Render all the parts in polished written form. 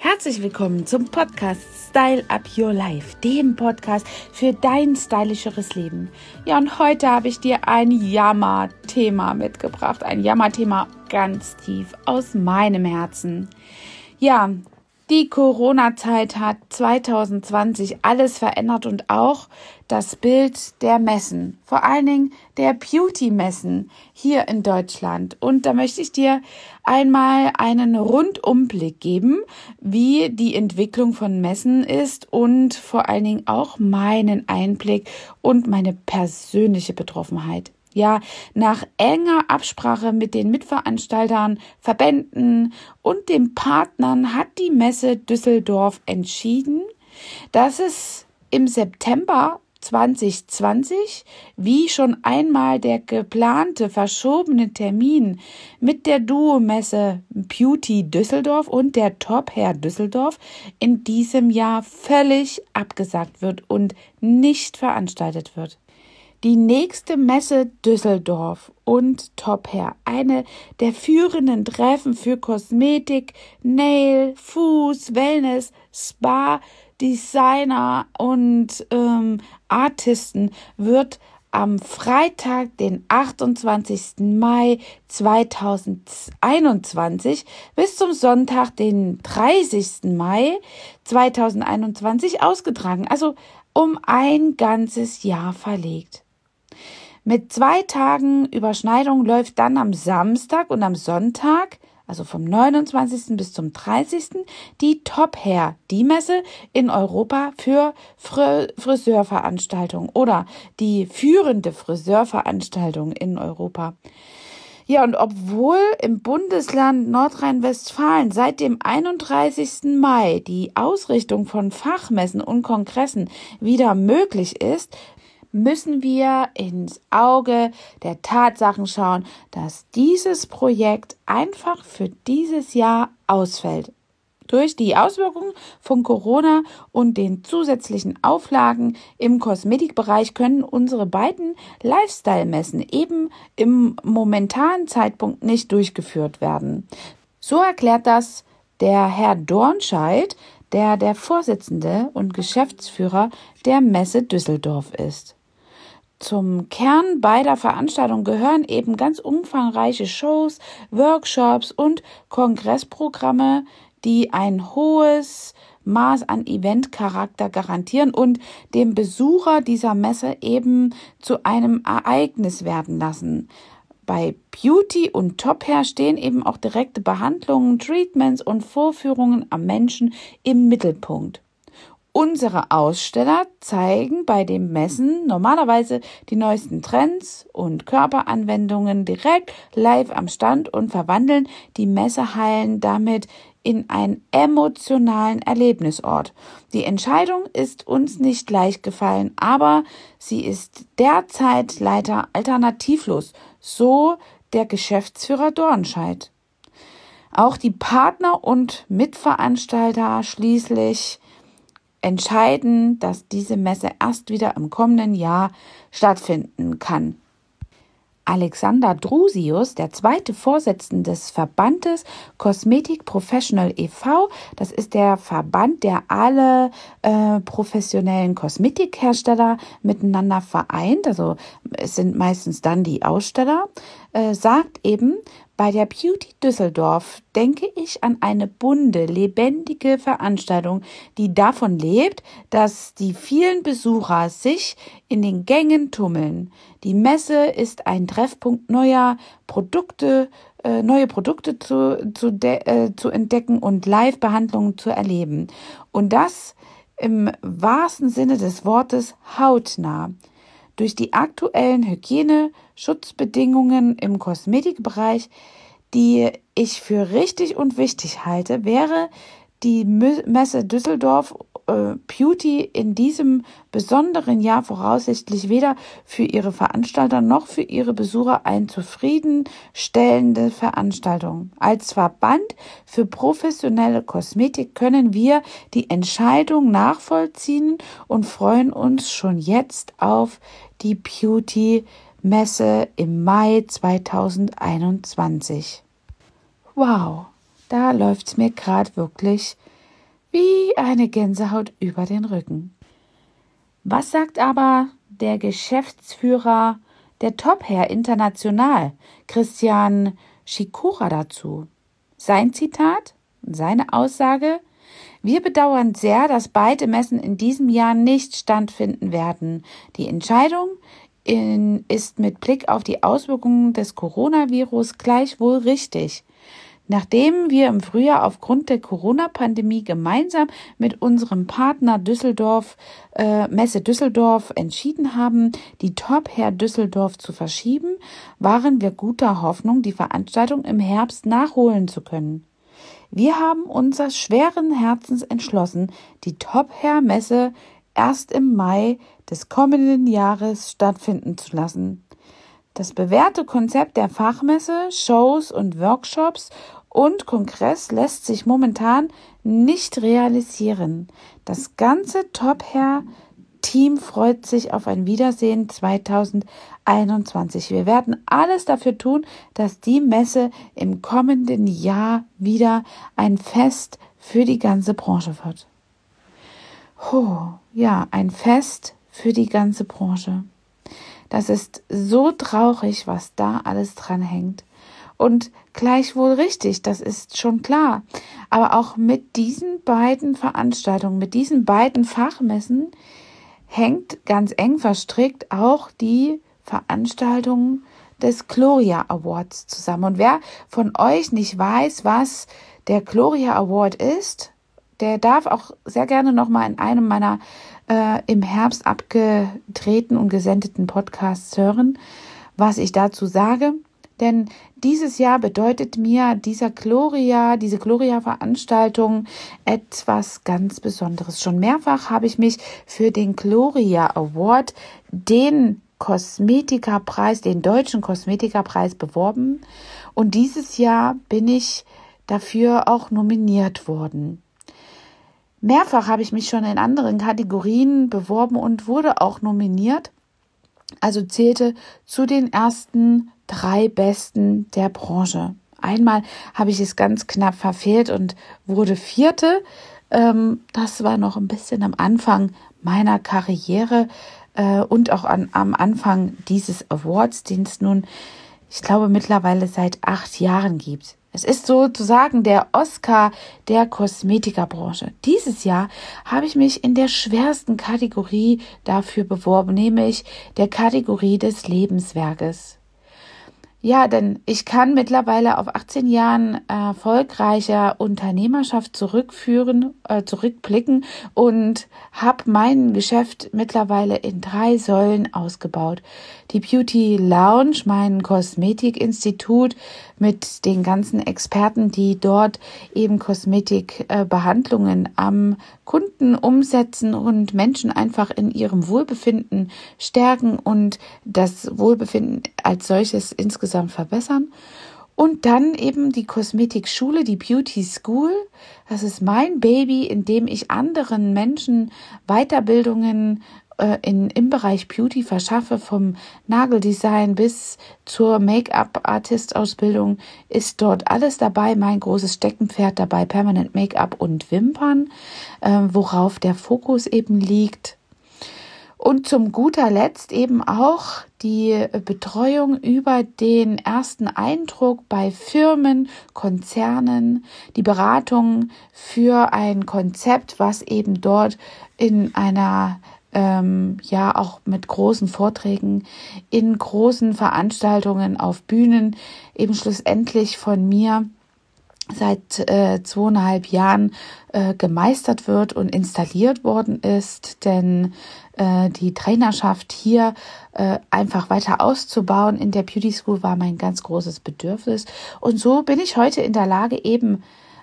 Herzlich willkommen zum Podcast Style Up Your Life, dem Podcast für dein stylischeres Leben. Ja, und heute habe ich dir ein Jammerthema mitgebracht, ein Jammerthema ganz tief aus meinem Herzen. Ja, die Corona-Zeit hat 2020 alles verändert und auch das Bild der Messen, vor allen Dingen der Beauty-Messen hier in Deutschland. Und da möchte ich dir einmal einen Rundumblick geben, wie die Entwicklung von Messen ist und vor allen Dingen auch meinen Einblick und meine persönliche Betroffenheit. Ja, nach enger Absprache mit den Mitveranstaltern, Verbänden und den Partnern hat die Messe Düsseldorf entschieden, dass es im September 2020, wie schon einmal der geplante verschobene Termin mit der Duo-Messe Beauty Düsseldorf und der Top Hair Düsseldorf in diesem Jahr völlig abgesagt wird und nicht veranstaltet wird. Die nächste Messe Düsseldorf und Top Hair, eine der führenden Treffen für Kosmetik, Nail, Fuß, Wellness, Spa, Designer und Artisten, wird am Freitag, den 28. Mai 2021 bis zum Sonntag, den 30. Mai 2021 ausgetragen, also um ein ganzes Jahr verlegt. Mit 2 Tagen Überschneidung läuft dann am Samstag und am Sonntag, also vom 29. bis zum 30. die Top Hair, die Messe in Europa für Friseurveranstaltungen oder die führende Friseurveranstaltung in Europa. Ja, und obwohl im Bundesland Nordrhein-Westfalen seit dem 31. Mai die Ausrichtung von Fachmessen und Kongressen wieder möglich ist, müssen wir ins Auge der Tatsachen schauen, dass dieses Projekt einfach für dieses Jahr ausfällt. Durch die Auswirkungen von Corona und den zusätzlichen Auflagen im Kosmetikbereich können unsere beiden Lifestyle-Messen eben im momentanen Zeitpunkt nicht durchgeführt werden. So erklärt das der Herr Dornscheid, der Vorsitzende und Geschäftsführer der Messe Düsseldorf ist. Zum Kern beider Veranstaltungen gehören eben ganz umfangreiche Shows, Workshops und Kongressprogramme, die ein hohes Maß an Eventcharakter garantieren und den Besucher dieser Messe eben zu einem Ereignis werden lassen. Bei Beauty und Top Hair stehen eben auch direkte Behandlungen, Treatments und Vorführungen am Menschen im Mittelpunkt. Unsere Aussteller zeigen bei den Messen normalerweise die neuesten Trends und Körperanwendungen direkt live am Stand und verwandeln die Messehallen damit in einen emotionalen Erlebnisort. Die Entscheidung ist uns nicht leicht gefallen, aber sie ist derzeit leider alternativlos, so der Geschäftsführer Dornscheid. Auch die Partner und Mitveranstalter schließlich entscheiden, dass diese Messe erst wieder im kommenden Jahr stattfinden kann. Alexander Drusius, der zweite Vorsitzende des Verbandes Cosmetic Professional e.V., das ist der Verband, der alle professionellen Kosmetikhersteller miteinander vereint, also es sind meistens dann die Aussteller, sagt eben, bei der Beauty Düsseldorf denke ich an eine bunte, lebendige Veranstaltung, die davon lebt, dass die vielen Besucher sich in den Gängen tummeln. Die Messe ist ein Treffpunkt neue Produkte zu entdecken und Live-Behandlungen zu erleben. Und das im wahrsten Sinne des Wortes hautnah. Durch die aktuellen Hygieneschutzbedingungen im Kosmetikbereich, die ich für richtig und wichtig halte, wäre die Messe Düsseldorf Beauty in diesem besonderen Jahr voraussichtlich weder für ihre Veranstalter noch für ihre Besucher eine zufriedenstellende Veranstaltung. Als Verband für professionelle Kosmetik können wir die Entscheidung nachvollziehen und freuen uns schon jetzt auf die Beauty-Messe im Mai 2021. Wow, da läuft's mir gerade wirklich wie eine Gänsehaut über den Rücken. Was sagt aber der Geschäftsführer der Top Hair International, Christian Schikora, dazu? Sein Zitat, seine Aussage: Wir bedauern sehr, dass beide Messen in diesem Jahr nicht stattfinden werden. Die Entscheidung ist mit Blick auf die Auswirkungen des Coronavirus gleichwohl richtig. Nachdem wir im Frühjahr aufgrund der Corona-Pandemie gemeinsam mit unserem Partner Messe Düsseldorf entschieden haben, die Top Hair Düsseldorf zu verschieben, waren wir guter Hoffnung, die Veranstaltung im Herbst nachholen zu können. Wir haben uns schweren Herzens entschlossen, die Top Hair Messe erst im Mai des kommenden Jahres stattfinden zu lassen. Das bewährte Konzept der Fachmesse, Shows und Workshops und Kongress lässt sich momentan nicht realisieren. Das ganze Top Hair Team freut sich auf ein Wiedersehen 2021. Wir werden alles dafür tun, dass die Messe im kommenden Jahr wieder ein Fest für die ganze Branche wird. Ja, ein Fest für die ganze Branche. Das ist so traurig, was da alles dran hängt. Und gleichwohl richtig, das ist schon klar. Aber auch mit diesen beiden Veranstaltungen, mit diesen beiden Fachmessen hängt ganz eng verstrickt auch die Veranstaltung des Gloria Awards zusammen. Und wer von euch nicht weiß, was der Gloria Award ist, der darf auch sehr gerne nochmal in einem meiner im Herbst abgedrehten und gesendeten Podcasts hören, was ich dazu sage. Denn dieses Jahr bedeutet mir diese Gloria-Veranstaltung etwas ganz Besonderes. Schon mehrfach habe ich mich für den Gloria Award, den deutschen Kosmetikerpreis beworben. Und dieses Jahr bin ich dafür auch nominiert worden. Mehrfach habe ich mich schon in anderen Kategorien beworben und wurde auch nominiert, also zählte zu den ersten 3 Besten der Branche. Einmal habe ich es ganz knapp verfehlt und wurde 4. Das war noch ein bisschen am Anfang meiner Karriere und auch am Anfang dieses Awards, den es nun, ich glaube, mittlerweile seit 8 Jahren gibt. Es ist sozusagen der Oscar der Kosmetikerbranche. Dieses Jahr habe ich mich in der schwersten Kategorie dafür beworben, nämlich der Kategorie des Lebenswerkes. Ja, denn ich kann mittlerweile auf 18 Jahren erfolgreicher Unternehmerschaft zurückblicken und habe mein Geschäft mittlerweile in 3 Säulen ausgebaut. Die Beauty Lounge, mein Kosmetikinstitut mit den ganzen Experten, die dort eben Kosmetikbehandlungen am Kunden umsetzen und Menschen einfach in ihrem Wohlbefinden stärken und das Wohlbefinden als solches insgesamt verbessern. Und dann eben die Kosmetikschule, die Beauty School. Das ist mein Baby, in dem ich anderen Menschen Weiterbildungen im Bereich Beauty verschaffe, vom Nageldesign bis zur Make-up-Artist-Ausbildung ist dort alles dabei. Mein großes Steckenpferd dabei, Permanent Make-up und Wimpern, worauf der Fokus eben liegt. Und zum guter Letzt eben auch die Betreuung über den ersten Eindruck bei Firmen, Konzernen, die Beratung für ein Konzept, was eben dort in einer auch mit großen Vorträgen, in großen Veranstaltungen auf Bühnen eben schlussendlich von mir seit 2,5 Jahren gemeistert wird und installiert worden ist, denn die Trainerschaft hier einfach weiter auszubauen in der Beauty School war mein ganz großes Bedürfnis. Und so bin ich heute in der Lage, eben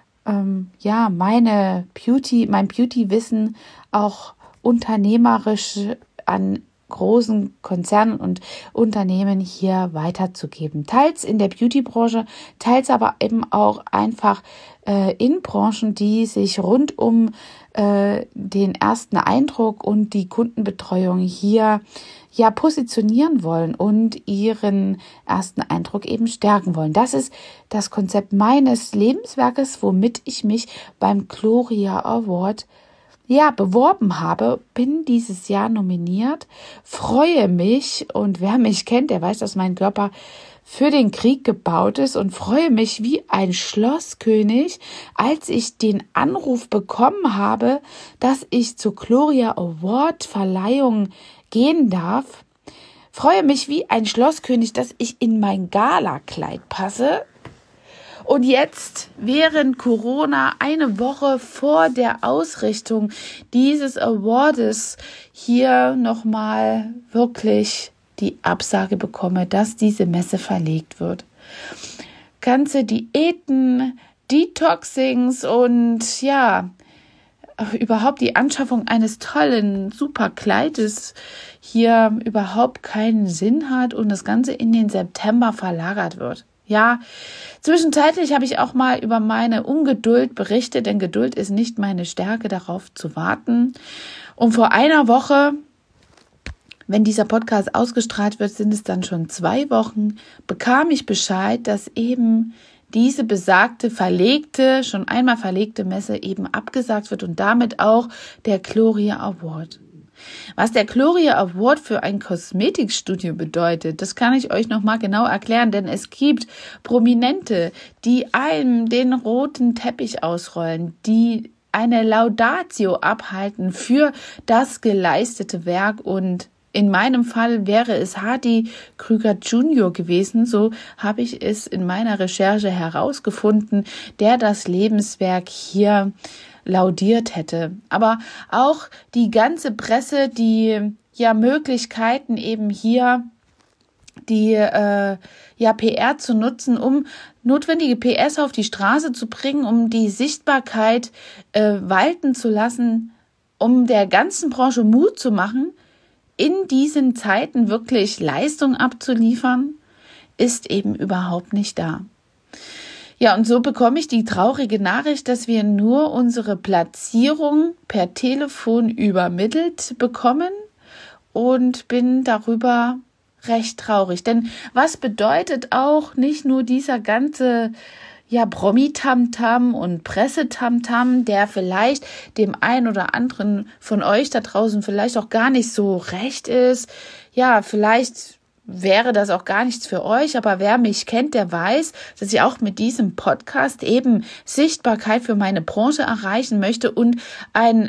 mein Beauty-Wissen auch unternehmerisch an großen Konzernen und Unternehmen hier weiterzugeben. Teils in der Beauty-Branche, teils aber eben auch einfach in Branchen, die sich rund um den ersten Eindruck und die Kundenbetreuung hier positionieren wollen und ihren ersten Eindruck eben stärken wollen. Das ist das Konzept meines Lebenswerkes, womit ich mich beim Gloria Award beworben habe, bin dieses Jahr nominiert, freue mich, und wer mich kennt, der weiß, dass mein Körper für den Krieg gebaut ist, und freue mich wie ein Schlosskönig, als ich den Anruf bekommen habe, dass ich zur Gloria Award Verleihung gehen darf. Freue mich wie ein Schlosskönig, dass ich in mein Galakleid passe. Und jetzt, während Corona, eine Woche vor der Ausrichtung dieses Awardes, hier nochmal wirklich die Absage bekomme, dass diese Messe verlegt wird. Ganze Diäten, Detoxings und überhaupt die Anschaffung eines tollen, super Kleides hier überhaupt keinen Sinn hat und das Ganze in den September verlagert wird. Ja, zwischenzeitlich habe ich auch mal über meine Ungeduld berichtet, denn Geduld ist nicht meine Stärke, darauf zu warten. Und vor einer Woche, wenn dieser Podcast ausgestrahlt wird, sind es dann schon 2 Wochen, bekam ich Bescheid, dass eben diese besagte schon einmal verlegte Messe eben abgesagt wird und damit auch der Gloria Award. Was der Gloria Award für ein Kosmetikstudio bedeutet, das kann ich euch nochmal genau erklären, denn es gibt Prominente, die einem den roten Teppich ausrollen, die eine Laudatio abhalten für das geleistete Werk, und in meinem Fall wäre es Hardy Krüger Jr. gewesen, so habe ich es in meiner Recherche herausgefunden, der das Lebenswerk hier laudiert hätte. Aber auch die ganze Presse, die Möglichkeiten eben hier die PR zu nutzen, um notwendige PS auf die Straße zu bringen, um die Sichtbarkeit walten zu lassen, um der ganzen Branche Mut zu machen, in diesen Zeiten wirklich Leistung abzuliefern, ist eben überhaupt nicht da. Ja, und so bekomme ich die traurige Nachricht, dass wir nur unsere Platzierung per Telefon übermittelt bekommen, und bin darüber recht traurig. Denn was bedeutet auch nicht nur dieser ganze Promi-Tamtam und Pressetamtam, der vielleicht dem einen oder anderen von euch da draußen vielleicht auch gar nicht so recht ist. Ja, vielleicht wäre das auch gar nichts für euch, aber wer mich kennt, der weiß, dass ich auch mit diesem Podcast eben Sichtbarkeit für meine Branche erreichen möchte und ein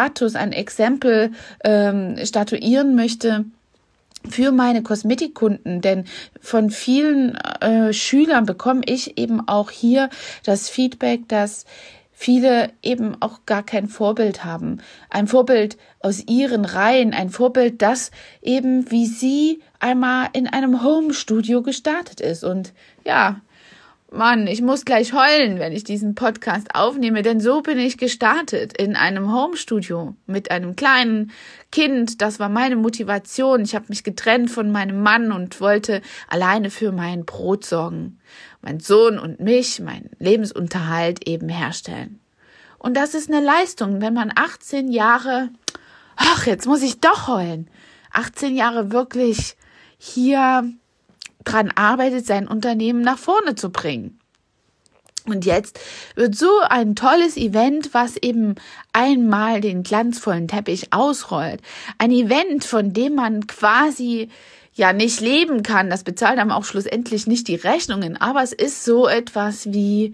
Exempel statuieren möchte für meine Kosmetikkunden, denn von vielen Schülern bekomme ich eben auch hier das Feedback, dass viele eben auch gar kein Vorbild haben. Ein Vorbild aus ihren Reihen, ein Vorbild, das eben wie sie einmal in einem Home-Studio gestartet ist. Und ja, Mann, ich muss gleich heulen, wenn ich diesen Podcast aufnehme, denn so bin ich gestartet in einem Homestudio mit einem kleinen Kind. Das war meine Motivation. Ich habe mich getrennt von meinem Mann und wollte alleine für mein Brot sorgen, mein Sohn und mich, meinen Lebensunterhalt eben herstellen. Und das ist eine Leistung, wenn man 18 Jahre, jetzt muss ich doch heulen, 18 Jahre wirklich hier dran arbeitet, sein Unternehmen nach vorne zu bringen. Und jetzt wird so ein tolles Event, was eben einmal den glanzvollen Teppich ausrollt. Ein Event, von dem man quasi nicht leben kann. Das bezahlt einem auch schlussendlich nicht die Rechnungen. Aber es ist so etwas wie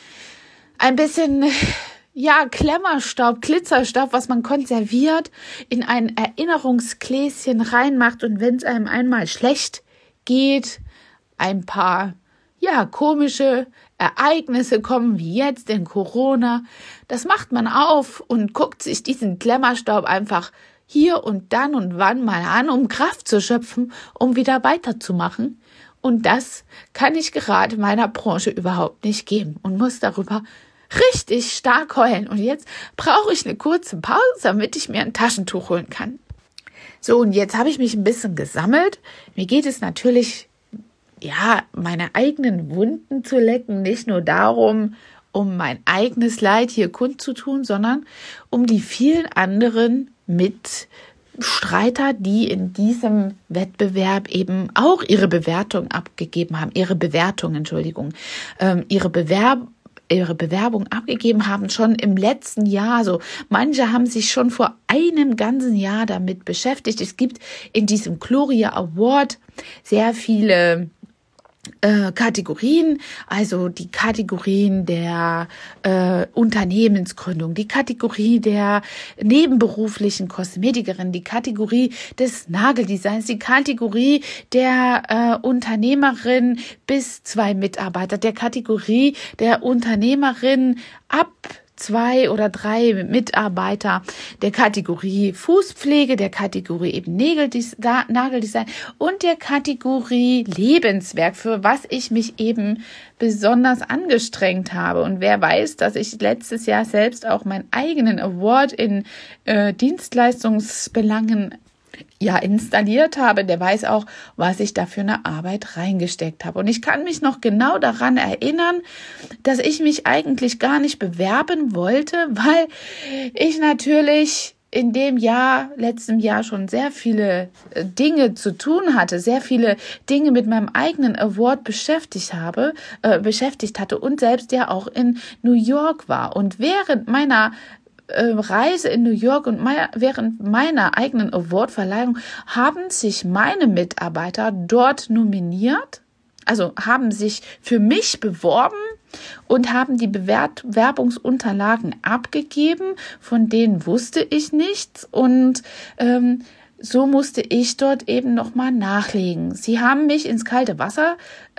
ein bisschen Klemmerstaub, Glitzerstaub, was man konserviert, in ein Erinnerungsgläschen reinmacht, und wenn es einem einmal schlecht geht, ein paar komische Ereignisse kommen, wie jetzt in Corona, das macht man auf und guckt sich diesen Klemmerstaub einfach hier und dann und wann mal an, um Kraft zu schöpfen, um wieder weiterzumachen. Und das kann ich gerade meiner Branche überhaupt nicht geben und muss darüber richtig stark heulen. Und jetzt brauche ich eine kurze Pause, damit ich mir ein Taschentuch holen kann. So, und jetzt habe ich mich ein bisschen gesammelt. Mir geht es natürlich, meine eigenen Wunden zu lecken, nicht nur darum, um mein eigenes Leid hier kundzutun, sondern um die vielen anderen mit Streiter, die in diesem Wettbewerb eben auch ihre Bewertung abgegeben haben, ihre Bewerbung abgegeben haben, schon im letzten Jahr. Also manche haben sich schon vor einem ganzen Jahr damit beschäftigt. Es gibt in diesem Gloria Award sehr viele Kategorien, also die Kategorien der Unternehmensgründung, die Kategorie der nebenberuflichen Kosmetikerin, die Kategorie des Nageldesigns, die Kategorie der Unternehmerin bis 2 Mitarbeiter, der Kategorie der Unternehmerin ab 2 oder 3 Mitarbeiter, der Kategorie Fußpflege, der Kategorie eben Nageldesign und der Kategorie Lebenswerk, für was ich mich eben besonders angestrengt habe. Und wer weiß, dass ich letztes Jahr selbst auch meinen eigenen Award in Dienstleistungsbelangen installiert habe, der weiß auch, was ich da für eine Arbeit reingesteckt habe. Und ich kann mich noch genau daran erinnern, dass ich mich eigentlich gar nicht bewerben wollte, weil ich natürlich in dem letzten Jahr schon sehr viele Dinge zu tun hatte, sehr viele Dinge mit meinem eigenen Award beschäftigt hatte und selbst ja auch in New York war. Und während meiner Reise in New York und während meiner eigenen Awardverleihung haben sich meine Mitarbeiter dort nominiert, also haben sich für mich beworben und haben die Bewerbungsunterlagen abgegeben, von denen wusste ich nichts und so musste ich dort eben nochmal nachlegen. Sie haben mich ins kalte Wasser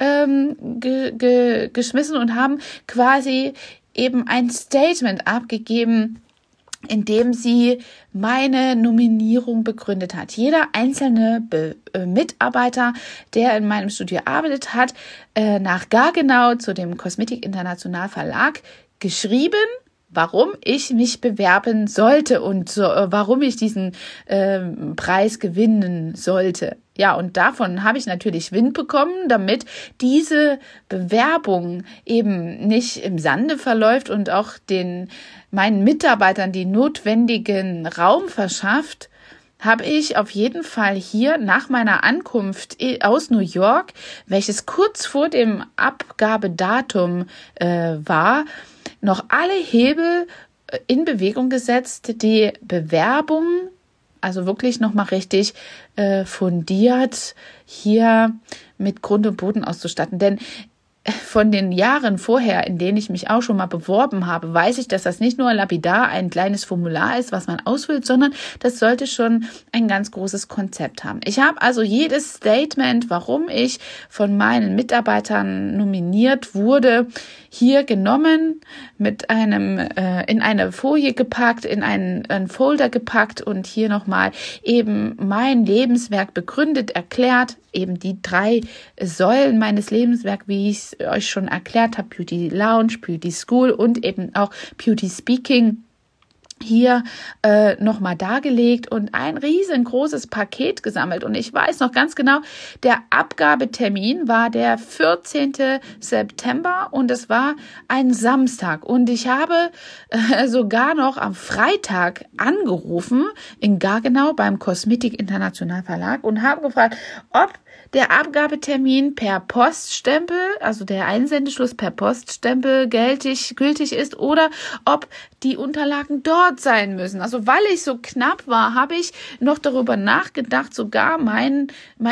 geschmissen und haben quasi eben ein Statement abgegeben, in dem sie meine Nominierung begründet hat. Jeder einzelne Mitarbeiter, der in meinem Studio arbeitet, hat nach Gaggenau zu dem Kosmetik International Verlag geschrieben, warum ich mich bewerben sollte und warum ich diesen Preis gewinnen sollte. Ja, und davon habe ich natürlich Wind bekommen, damit diese Bewerbung eben nicht im Sande verläuft und auch meinen Mitarbeitern die notwendigen Raum verschafft, habe ich auf jeden Fall hier nach meiner Ankunft aus New York, welches kurz vor dem Abgabedatum war, noch alle Hebel in Bewegung gesetzt, die Bewerbung, also wirklich nochmal richtig fundiert hier mit Grund und Boden auszustatten. Denn von den Jahren vorher, in denen ich mich auch schon mal beworben habe, weiß ich, dass das nicht nur lapidar ein kleines Formular ist, was man ausfüllt, sondern das sollte schon ein ganz großes Konzept haben. Ich habe also jedes Statement, warum ich von meinen Mitarbeitern nominiert wurde, hier genommen, mit in eine Folie gepackt, in einen Folder gepackt und hier nochmal eben mein Lebenswerk begründet, erklärt, eben die 3 Säulen meines Lebenswerks, wie ich es euch schon erklärt habe, Beauty Lounge, Beauty School und eben auch Beauty Speaking, hier nochmal dargelegt und ein riesengroßes Paket gesammelt. Und ich weiß noch ganz genau, der Abgabetermin war der 14. September und es war ein Samstag. Und ich habe sogar noch am Freitag angerufen in Gaggenau beim Kosmetik International Verlag und habe gefragt, ob der Abgabetermin per Poststempel, also der Einsendeschluss per Poststempel gültig ist oder ob die Unterlagen dort sein müssen. Also weil ich so knapp war, habe ich noch darüber nachgedacht, sogar meine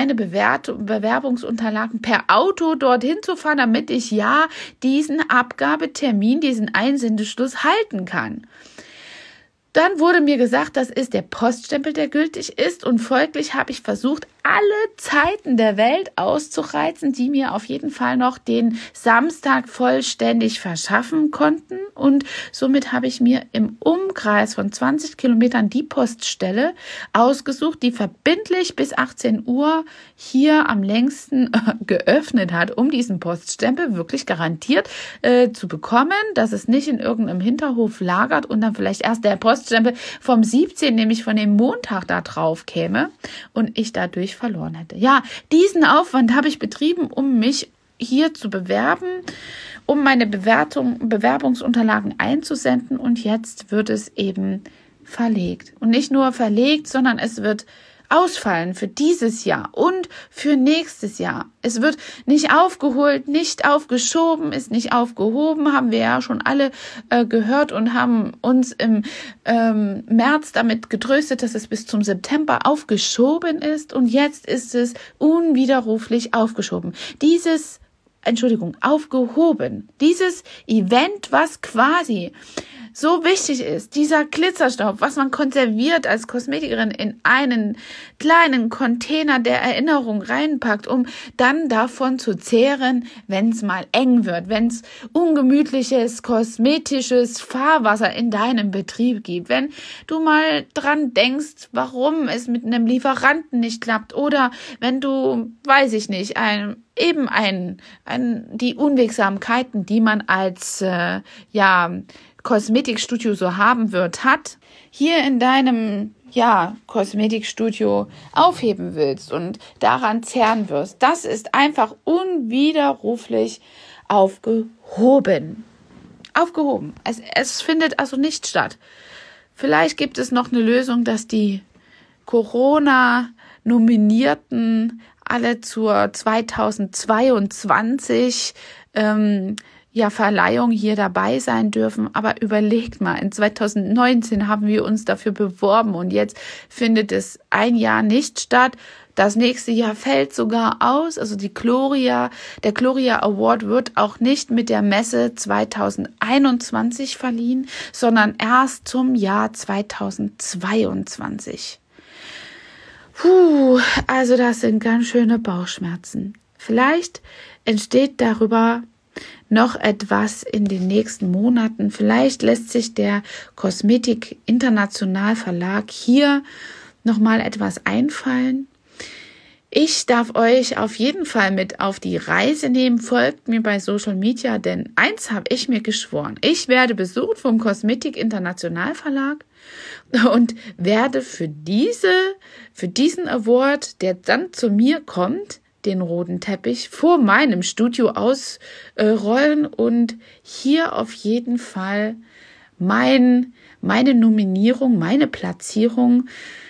Bewerbungsunterlagen per Auto dorthin zu fahren, damit ich diesen Abgabetermin, diesen Einsendeschluss halten kann. Dann wurde mir gesagt, das ist der Poststempel, der gültig ist und folglich habe ich versucht, alle Zeiten der Welt auszureizen, die mir auf jeden Fall noch den Samstag vollständig verschaffen konnten und somit habe ich mir im Umkreis von 20 Kilometern die Poststelle ausgesucht, die verbindlich bis 18 Uhr hier am längsten geöffnet hat, um diesen Poststempel wirklich garantiert zu bekommen, dass es nicht in irgendeinem Hinterhof lagert und dann vielleicht erst der Poststempel vom 17., nämlich von dem Montag da drauf käme und ich dadurch verloren hätte. Ja, diesen Aufwand habe ich betrieben, um mich hier zu bewerben, um meine Bewerbungsunterlagen einzusenden und jetzt wird es eben verlegt. Und nicht nur verlegt, sondern es wird ausfallen für dieses Jahr und für nächstes Jahr. Es wird nicht aufgeholt, nicht aufgeschoben, ist nicht aufgehoben, haben wir ja schon alle gehört und haben uns im März damit getröstet, dass es bis zum September aufgeschoben ist, und jetzt ist es unwiderruflich aufgeschoben. Aufgehoben. Dieses Event, was quasi so wichtig ist, dieser Glitzerstaub, was man konserviert als Kosmetikerin in einen kleinen Container der Erinnerung reinpackt, um dann davon zu zehren, wenn es mal eng wird, wenn es ungemütliches, kosmetisches Fahrwasser in deinem Betrieb gibt, wenn du mal dran denkst, warum es mit einem Lieferanten nicht klappt, oder wenn du, weiß ich nicht, die Unwegsamkeiten, die man als Kosmetikstudio so haben wird, hier in deinem Kosmetikstudio aufheben willst und daran zehren wirst. Das ist einfach unwiderruflich aufgehoben. Aufgehoben. Es findet also nicht statt. Vielleicht gibt es noch eine Lösung, dass die Corona-Nominierten alle zur 2022 Verleihung hier dabei sein dürfen. Aber überlegt mal, in 2019 haben wir uns dafür beworben und jetzt findet es ein Jahr nicht statt. Das nächste Jahr fällt sogar aus. Also der Gloria Award wird auch nicht mit der Messe 2021 verliehen, sondern erst zum Jahr 2022. Also das sind ganz schöne Bauchschmerzen. Vielleicht entsteht darüber noch etwas in den nächsten Monaten. Vielleicht lässt sich der Kosmetik International Verlag hier nochmal etwas einfallen. Ich darf euch auf jeden Fall mit auf die Reise nehmen. Folgt mir bei Social Media, denn eins habe ich mir geschworen. Ich werde besucht vom Kosmetik International Verlag und werde für diesen Award, der dann zu mir kommt, den roten Teppich vor meinem Studio ausrollen und hier auf jeden Fall meine Nominierung, meine Platzierung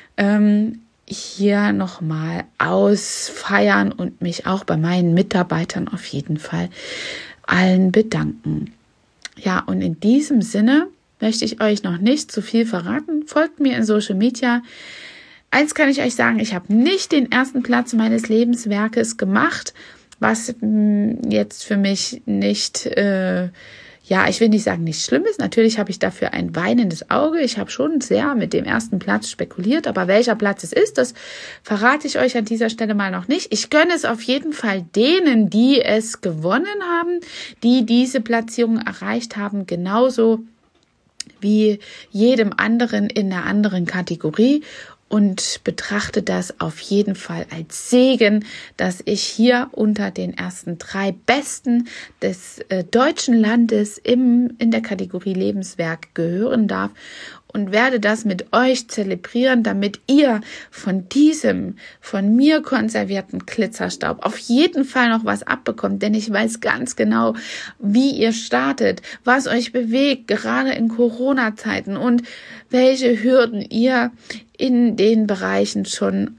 hier nochmal ausfeiern und mich auch bei meinen Mitarbeitern auf jeden Fall allen bedanken. Ja, und in diesem Sinne möchte ich euch noch nicht zu viel verraten. Folgt mir in Social Media. Eins kann ich euch sagen, ich habe nicht den ersten Platz meines Lebenswerkes gemacht, was jetzt für mich nicht, ich will nicht sagen, nicht schlimm ist. Natürlich habe ich dafür ein weinendes Auge. Ich habe schon sehr mit dem ersten Platz spekuliert, aber welcher Platz es ist, das verrate ich euch an dieser Stelle mal noch nicht. Ich gönne es auf jeden Fall denen, die es gewonnen haben, die diese Platzierung erreicht haben, genauso wie jedem anderen in einer anderen Kategorie. Und betrachte das auf jeden Fall als Segen, dass ich hier unter den ersten 3 Besten des deutschen Landes in der Kategorie Lebenswerk gehören darf und werde das mit euch zelebrieren, damit ihr von diesem von mir konservierten Glitzerstaub auf jeden Fall noch was abbekommt, denn ich weiß ganz genau, wie ihr startet, was euch bewegt, gerade in Corona-Zeiten, und welche Hürden ihr in den Bereichen schon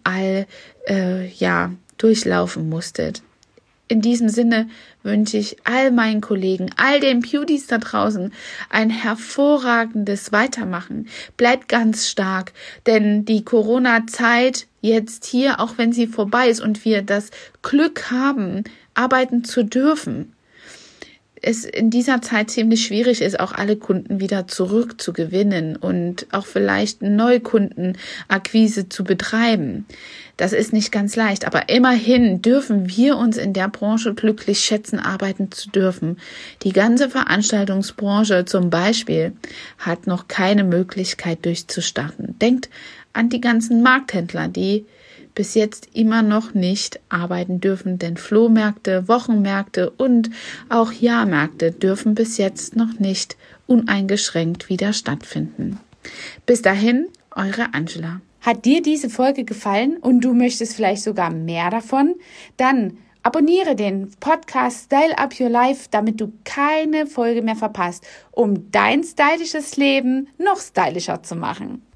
durchlaufen musstet. In diesem Sinne wünsche ich all meinen Kollegen, all den Beauties da draußen ein hervorragendes Weitermachen. Bleibt ganz stark, denn die Corona-Zeit jetzt hier, auch wenn sie vorbei ist und wir das Glück haben, arbeiten zu dürfen, es in dieser Zeit ziemlich schwierig ist, auch alle Kunden wieder zurückzugewinnen und auch vielleicht Neukundenakquise zu betreiben. Das ist nicht ganz leicht, aber immerhin dürfen wir uns in der Branche glücklich schätzen, arbeiten zu dürfen. Die ganze Veranstaltungsbranche zum Beispiel hat noch keine Möglichkeit durchzustarten. Denkt an die ganzen Markthändler, die bis jetzt immer noch nicht arbeiten dürfen, denn Flohmärkte, Wochenmärkte und auch Jahrmärkte dürfen bis jetzt noch nicht uneingeschränkt wieder stattfinden. Bis dahin, eure Angela. Hat dir diese Folge gefallen und du möchtest vielleicht sogar mehr davon? Dann Abonniere den Podcast Style Up Your Life, damit du keine Folge mehr verpasst, um dein stylisches Leben noch stylischer zu machen.